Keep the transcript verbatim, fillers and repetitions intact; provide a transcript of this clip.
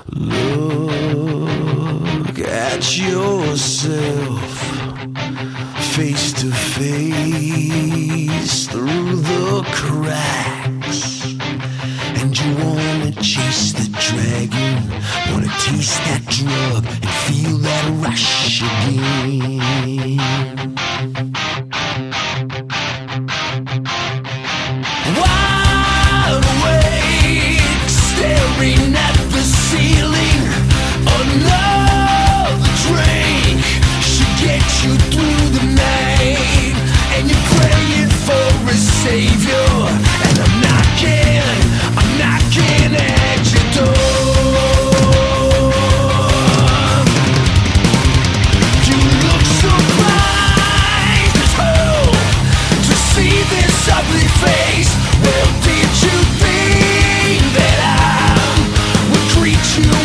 Look at yourself face to face through the cracks, and you wanna chase the dragon, wanna taste that drug and feel that rush again. Wide awake, staring at the ceiling. Another drink should get you through the night, and you're praying for a savior. And I'm knocking, I'm knocking at your door. You look surprised as hell to see this ugly face. Well, did you think that I would greet you